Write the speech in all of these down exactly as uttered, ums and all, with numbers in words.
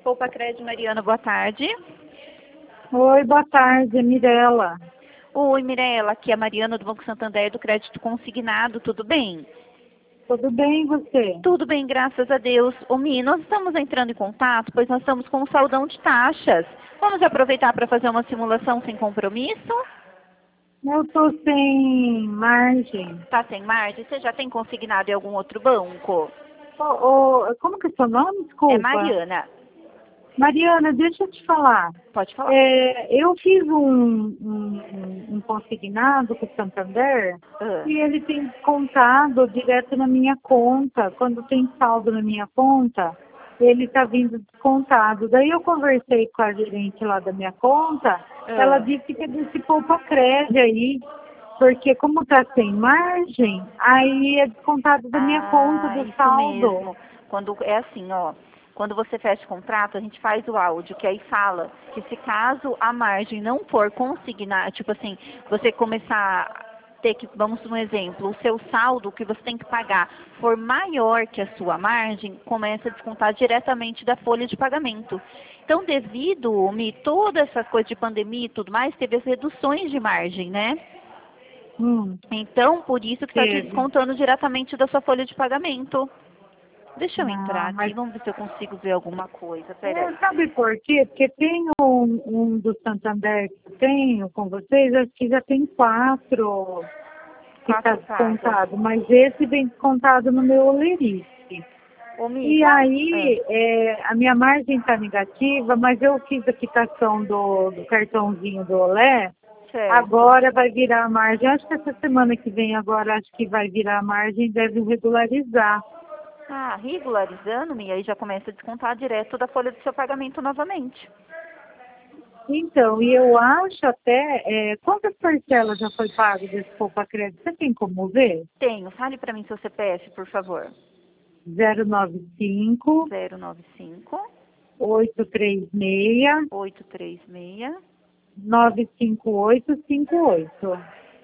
Poupa Crédito, Mariana, boa tarde. Oi, boa tarde, Mirela. Oi, Mirela, aqui é a Mariana do Banco Santander do Crédito Consignado, tudo bem? Tudo bem, e você? Tudo bem, graças a Deus. Ô, Mi, nós estamos entrando em contato, pois nós estamos com um saldão de taxas. Vamos aproveitar para fazer uma simulação sem compromisso? Eu tô sem margem. Tá sem margem? Você já tem consignado em algum outro banco? Ô, ô, como que é seu nome? Desculpa. É Mariana. Mariana, deixa eu te falar. Pode falar. É, eu fiz um, um, um consignado com o Santander Ah. e ele tem descontado direto na minha conta. Quando tem saldo na minha conta, ele está vindo descontado. Daí eu conversei com a gerente lá da minha conta, Ah. ela disse que é desse poupa crédito aí, porque como está sem margem, aí é descontado da minha ah, conta, do isso saldo. mesmo. Quando é assim, ó. Quando você fecha o contrato, a gente faz o áudio, que aí fala que se caso a margem não for consignada, tipo assim, você começar a ter que, vamos um exemplo, o seu saldo que você tem que pagar for maior que a sua margem, começa a descontar diretamente da folha de pagamento. Então, devido a toda essa coisa de pandemia e tudo mais, teve as reduções de margem, né? Hum, Então, por isso que está te teve. descontando diretamente da sua folha de pagamento. Deixa eu entrar Ah, aqui, mas vamos ver se eu consigo ver alguma coisa. Peraí. É, sabe por quê? Porque tem um, um do Santander que eu tenho com vocês, acho que já tem quatro que está Quatro casas. descontado, mas esse vem descontado no meu Olerice. Ô, Mi, E qual- aí, é, a minha margem está negativa, mas eu fiz a quitação do, do cartãozinho do Olé, certo. agora vai virar a margem. Acho que essa semana que vem agora, acho que vai virar a margem e deve regularizar. Ah, regularizando, Mi, aí já começa a descontar direto da folha do seu pagamento novamente. Então, e eu acho até, é, quantas parcelas já foi pago desse poupa crédito? Você tem como ver? Tenho, fale para mim seu C P F, por favor. zero nove cinco, zero nove cinco, oito três seis, oito três seis. nove cinco oito cinco oito.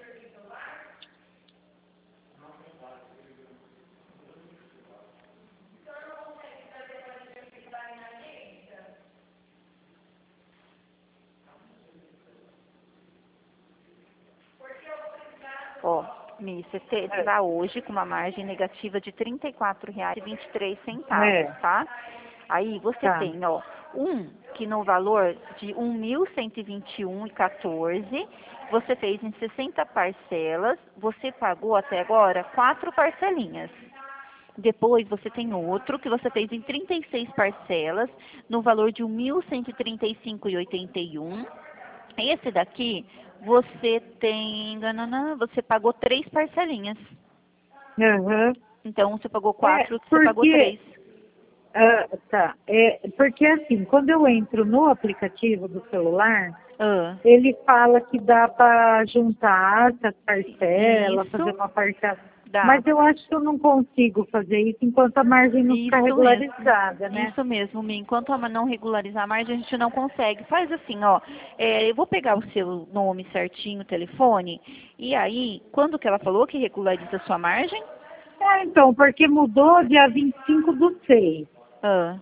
Ó, Mi, você terá hoje com uma margem negativa de trinta e quatro reais e vinte e três centavos, É, tá? Aí você tá. tem, ó, um que no valor de um mil cento e vinte e um e quatorze, você fez em sessenta parcelas, você pagou até agora quatro parcelinhas. Depois você tem outro que você fez em trinta e seis parcelas, no valor de mil cento e trinta e cinco reais e oitenta e um. Esse daqui, você tem, nananã, você pagou três parcelinhas. Aham. Então, você pagou É, quatro, você pagou porque, três. ah, tá, é, porque assim, quando eu entro no aplicativo do celular, Ah, ele fala que dá para juntar essas parcelas, isso, fazer uma parcela. dá. Mas eu acho que eu não consigo fazer isso enquanto a margem não ficar Isso mesmo. regularizada, né? Isso mesmo, Mi. Enquanto a não regularizar a margem, a gente não consegue. Faz assim, ó. É, eu vou pegar o seu nome certinho, o telefone, e aí, quando que ela falou que regulariza a sua margem? É, então, porque mudou dia vinte e cinco do seis. Ah,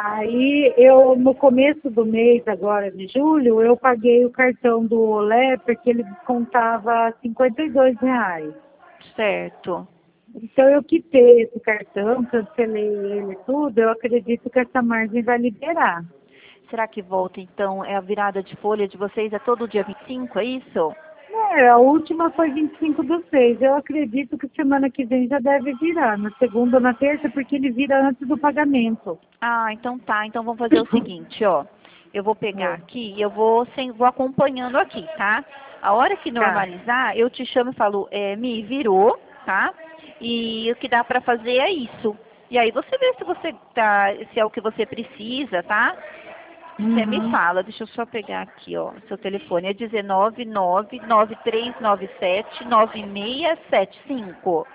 Aí eu, no começo do mês agora de julho, eu paguei o cartão do Olé porque ele descontava cinquenta e dois reais. certo. Então eu quitei esse cartão, cancelei ele tudo, eu acredito que essa margem vai liberar. Será que volta, então, é a virada de folha de vocês é todo dia vinte e cinco, é isso? É, a última foi vinte e cinco do seis. Eu acredito que semana que vem já deve virar, na segunda ou na terça, porque ele vira antes do pagamento. Ah, então tá. Então vamos fazer o seguinte, ó. Eu vou pegar É, aqui e eu vou, sem, vou acompanhando aqui, tá? A hora que tá. normalizar, eu te chamo e falo, é, me virou, tá? E o que dá pra fazer é isso. E aí você vê se você tá, se é o que você precisa, tá? Você me Uhum. fala, deixa eu só pegar aqui, ó, seu telefone. É um nove nove nove três nove sete nove seis sete cinco.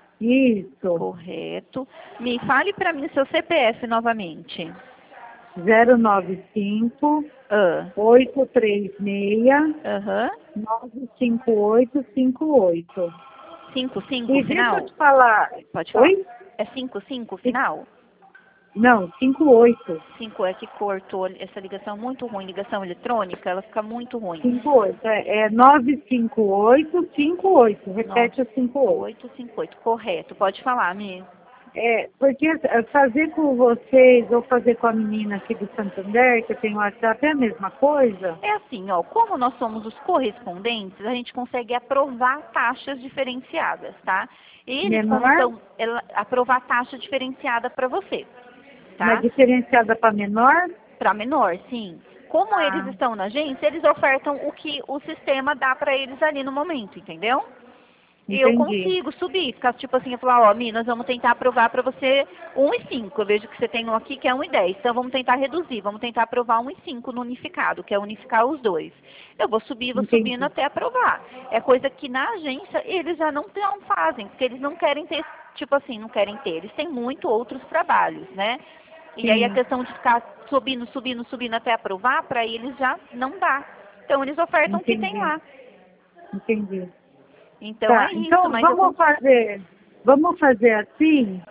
Isso. Correto. Me fale pra mim seu C P F novamente. zero nove cinco, Ah, oito três seis, aham. nove cinco oito cinco oito. cinco cinco E deixa eu final? te falar. Pode falar. Oi? É cinco cinco E- final? Não, cinco oito. Cinco é que cortou essa ligação muito ruim, ligação eletrônica, ela fica muito ruim. cinco oito, é, é nove cinco oito cinco oito, repete o cinco oito. oito cinco oito, correto. Pode falar, Mi. É, porque é, fazer com vocês ou fazer com a menina aqui do Santander, que eu tenho WhatsApp, é a mesma coisa? É assim, ó, como nós somos os correspondentes, a gente consegue aprovar taxas diferenciadas, tá? Eles como Menor? são, ela, aprovar taxa diferenciada para você, tá? Mas diferenciada para menor? Para menor, sim. Como Ah. eles estão na agência, eles ofertam o que o sistema dá para eles ali no momento, entendeu? E eu Entendi. consigo subir, ficar tipo assim, eu falar, ó, Mi, nós vamos tentar aprovar para você um e cinco. Eu vejo que você tem um aqui que é um e dez. Então vamos tentar reduzir, vamos tentar aprovar um e cinco no unificado, que é unificar os dois. Eu vou subir, vou Entendi. subindo até aprovar. É coisa que na agência eles já não, não fazem, porque eles não querem ter, tipo assim, não querem ter. Eles têm muito outros trabalhos, né? E Sim. aí a questão de ficar subindo, subindo, subindo até aprovar, para eles já não dá. Então eles ofertam o que tem lá. Entendi. Então Tá, é isso, então mas vamos eu... fazer, vamos fazer assim,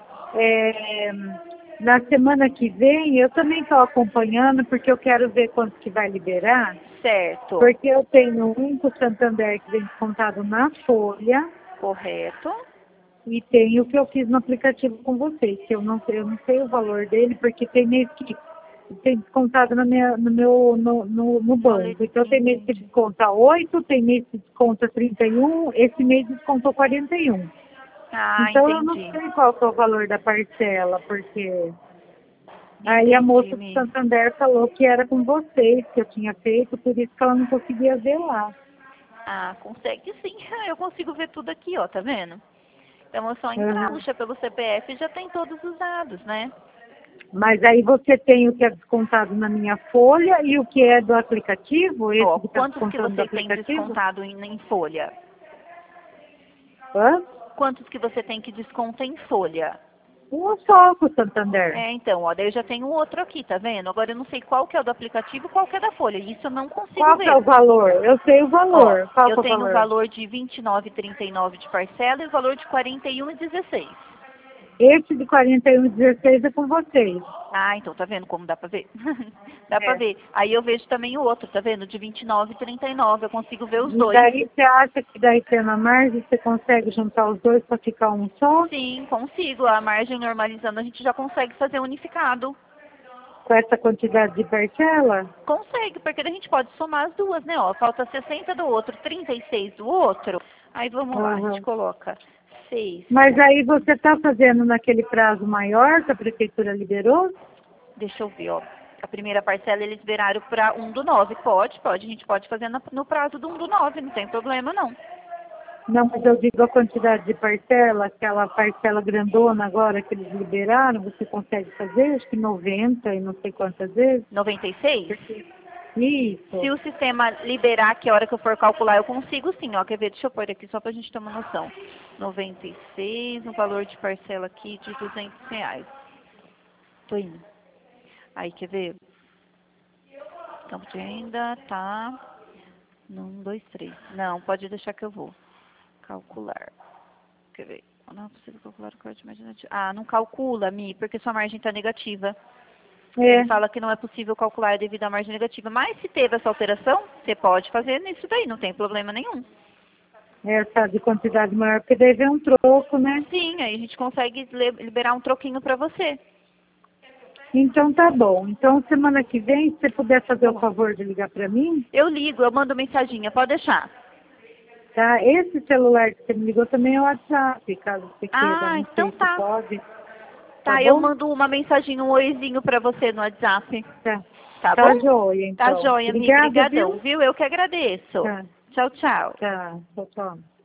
é, na semana que vem eu também estou acompanhando porque eu quero ver quanto que vai liberar, Certo. porque eu tenho um com o Santander que vem descontado na folha Correto. e tem o que eu fiz no aplicativo com vocês, que eu não sei, eu não sei o valor dele, porque tem mês que tem descontado na minha, no meu no, no, no banco. Então tem mês que desconta oito, tem mês que desconta trinta e um, esse mês descontou quarenta e um. Ah, Então entendi. eu não sei qual que é o valor da parcela, porque Entendi, aí a moça do Mi. Santander falou que era com vocês que eu tinha feito, por isso que ela não conseguia ver lá. Ah, consegue sim. Eu consigo ver tudo aqui, ó, tá vendo? Então é só entrar, Uhum. puxa pelo C P F e já tem todos os dados, né? Mas aí você tem o que é descontado na minha folha e o que é do aplicativo, esse Ó, que está quantos que descontando do você tem aplicativo? descontado em, em folha? Hã? Quantos que você tem que desconta em folha? Um só com o Santander. É, então, ó, daí eu já tenho outro aqui, tá vendo? Agora eu não sei qual que é o do aplicativo e qual que é da folha. Isso eu não consigo Qual que é o ver. valor? Eu sei o Ó, valor. Qual eu que é o tenho o valor? valor de vinte e nove e trinta e nove de parcela e o valor de quarenta e um e dezesseis. Esse de quarenta e um e dezesseis é com vocês. Ah, então tá vendo como dá pra ver? Dá pra É. ver. Aí eu vejo também o outro, tá vendo? De vinte e nove e trinta e nove. Eu consigo ver os E dois. daí você acha que daí tendo a margem você consegue juntar os dois para ficar um só? Sim, consigo. A margem normalizando a gente já consegue fazer unificado. Com essa quantidade de parcela? Consegue, porque daí a gente pode somar as duas, né? Ó, falta sessenta do outro, trinta e seis do outro. Aí vamos lá, a gente Uhum. coloca seis. Mas aí você está fazendo naquele prazo maior que a prefeitura liberou? Deixa eu ver, ó. A primeira parcela eles liberaram para um do nove. Pode, pode. A gente pode fazer na- no prazo do um do nove, não tem problema não. Não, mas eu digo a quantidade de parcela, aquela parcela grandona agora que eles liberaram, você consegue fazer? Acho que noventa e não sei quantas vezes. noventa e seis? Porque... Isso. Se o sistema liberar, que a hora que eu for calcular, eu consigo sim, ó. Quer ver? Deixa eu pôr aqui só pra gente ter uma noção. noventa e seis, um valor de parcela aqui de duzentos reais. Tô indo. Aí, quer ver? Campo de renda, tá. Um, dois, três. Não, pode deixar que eu vou. Calcular. Quer ver? Não é possível calcular o corte imaginativo. Ah, não calcula, Mi, porque sua margem está negativa. É. Ele fala que não é possível calcular devido à margem negativa. Mas se teve essa alteração, você pode fazer nisso daí, não tem problema nenhum. Essa de quantidade maior, porque daí vem um troco, né? Sim, aí a gente consegue liberar um troquinho para você. Então tá bom. Então semana que vem, se você puder fazer o favor de ligar para mim, Eu ligo, eu mando mensaginha, pode deixar. tá? Esse celular que você me ligou também é o WhatsApp, caso você queira. Ah, não então sei tá. se pode. Tá, Tá eu bom? mando uma mensaginha, um oizinho para você no WhatsApp. Tá. Tá, Tá bom? joia, então. Tá joia, Mi. Obrigada, Brigadão, viu? viu? Eu que agradeço. Tá. Tchau, tchau. Tá. Tchau, tchau.